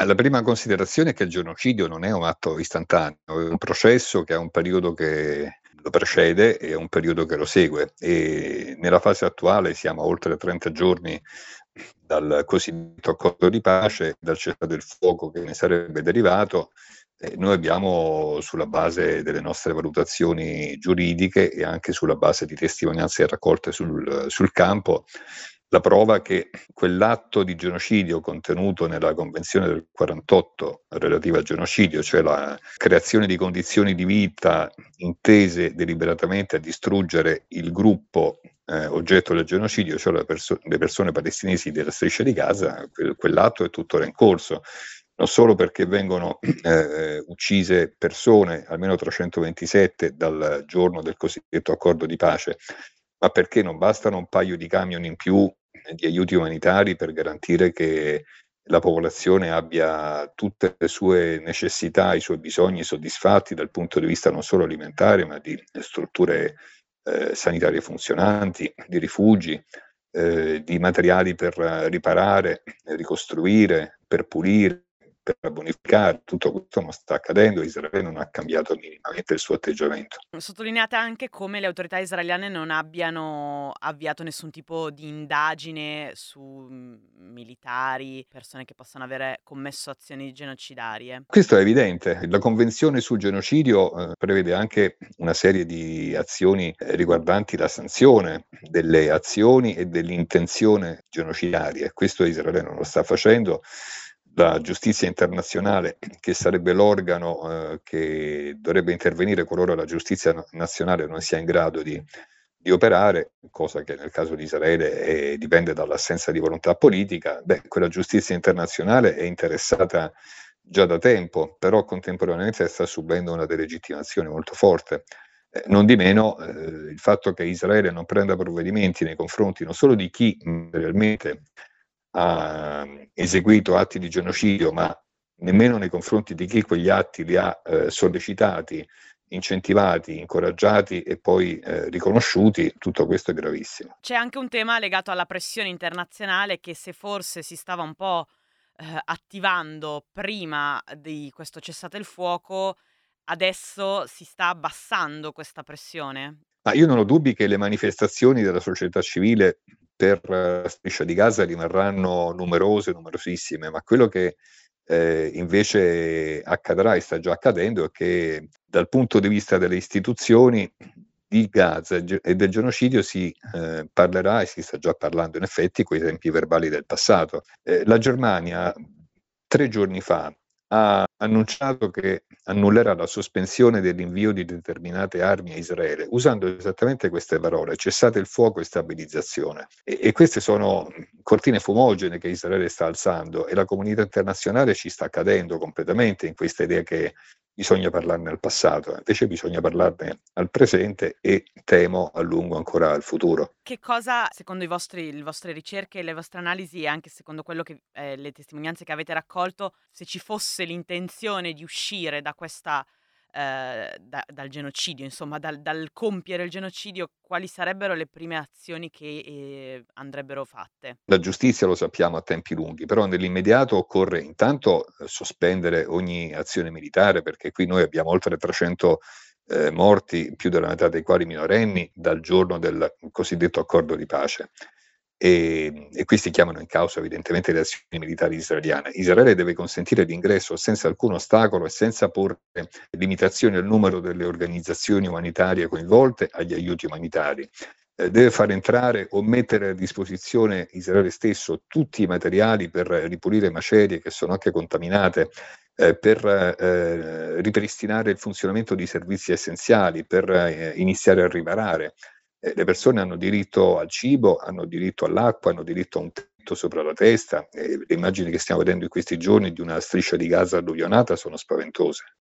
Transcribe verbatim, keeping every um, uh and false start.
Ma la prima considerazione è che il genocidio non è un atto istantaneo, è un processo che ha un periodo che lo precede e un periodo che lo segue e nella fase attuale siamo a oltre trenta giorni dal cosiddetto accordo di pace, dal cessate il fuoco che ne sarebbe derivato. E noi abbiamo, sulla base delle nostre valutazioni giuridiche e anche sulla base di testimonianze raccolte sul, sul campo, la prova che quell'atto di genocidio contenuto nella Convenzione del quarantotto relativa al genocidio, cioè la creazione di condizioni di vita intese deliberatamente a distruggere il gruppo eh, oggetto del genocidio, cioè le, perso- le persone palestinesi della striscia di Gaza, que- quell'atto è tuttora in corso. Non solo perché vengono eh, uccise persone, almeno trecentoventisette dal giorno del cosiddetto accordo di pace, ma perché non bastano un paio di camion in più di aiuti umanitari per garantire che la popolazione abbia tutte le sue necessità, i suoi bisogni soddisfatti dal punto di vista non solo alimentare, ma di strutture eh, sanitarie funzionanti, di rifugi, eh, di materiali per riparare, ricostruire, per pulire, per bonificare. Tutto questo non sta accadendo, Israele non ha cambiato minimamente il suo atteggiamento. Sottolineate anche come le autorità israeliane non abbiano avviato nessun tipo di indagine su, mhmm, militari, persone che possano avere commesso azioni genocidarie. Questo è evidente. La Convenzione sul genocidio eh, prevede anche una serie di azioni eh, riguardanti la sanzione delle azioni e dell'intenzione genocidaria. Questo Israele non lo sta facendo. La giustizia internazionale, che sarebbe l'organo eh, che dovrebbe intervenire qualora la giustizia na- nazionale non sia in grado di, di operare, cosa che nel caso di Israele è- dipende dall'assenza di volontà politica, beh, quella giustizia internazionale è interessata già da tempo, però contemporaneamente sta subendo una delegittimazione molto forte. Eh, non di meno, eh, il fatto che Israele non prenda provvedimenti nei confronti non solo di chi materialmente ha eseguito atti di genocidio, ma nemmeno nei confronti di chi quegli atti li ha eh, sollecitati, incentivati, incoraggiati e poi eh, riconosciuti, tutto questo è gravissimo. C'è anche un tema legato alla pressione internazionale che se forse si stava un po', ehm, attivando prima di questo cessate il fuoco, adesso si sta abbassando questa pressione. Ma io non ho dubbi che le manifestazioni della società civile per eh, la Striscia di Gaza rimarranno numerose, numerosissime, ma quello che eh, invece accadrà e sta già accadendo è che dal punto di vista delle istituzioni di Gaza e ge- e del genocidio si eh, parlerà e si sta già parlando in effetti coi tempi verbali del passato. Eh, la Germania tre giorni fa ha annunciato che annullerà la sospensione dell'invio di determinate armi a Israele, usando esattamente queste parole: cessate il fuoco e stabilizzazione. E, e queste sono cortine fumogene che Israele sta alzando e la comunità internazionale ci sta cadendo completamente in questa idea che bisogna parlarne al passato, invece bisogna parlarne al presente e temo a lungo ancora al futuro. Che cosa, secondo i vostri le vostre ricerche e le vostre analisi e anche secondo quello che ehm, le testimonianze che avete raccolto, se ci fosse l'intenzione di uscire da questa ehm, da dal genocidio, insomma, dal dal compiere il genocidio, quali sarebbero le prime azioni che, ehm, andrebbero fatte? La giustizia lo sappiamo a tempi lunghi, però nell'immediato occorre intanto eh, sospendere ogni azione militare, perché qui noi abbiamo oltre trecento eh, morti, più della metà dei quali minorenni, dal giorno del cosiddetto accordo di pace. E, e questi chiamano in causa evidentemente le azioni militari israeliane. Israele deve consentire l'ingresso senza alcun ostacolo e senza porre limitazioni al numero delle organizzazioni umanitarie coinvolte agli aiuti umanitari. Eh, deve far entrare o mettere a disposizione Israele stesso tutti i materiali per ripulire macerie che sono anche contaminate, eh, per eh, ripristinare il funzionamento di servizi essenziali, per eh, iniziare a riparare. Eh, le persone hanno diritto al cibo, hanno diritto all'acqua, hanno diritto a un tetto sopra la testa. Eh, le immagini che stiamo vedendo in questi giorni di una striscia di Gaza alluvionata sono spaventose.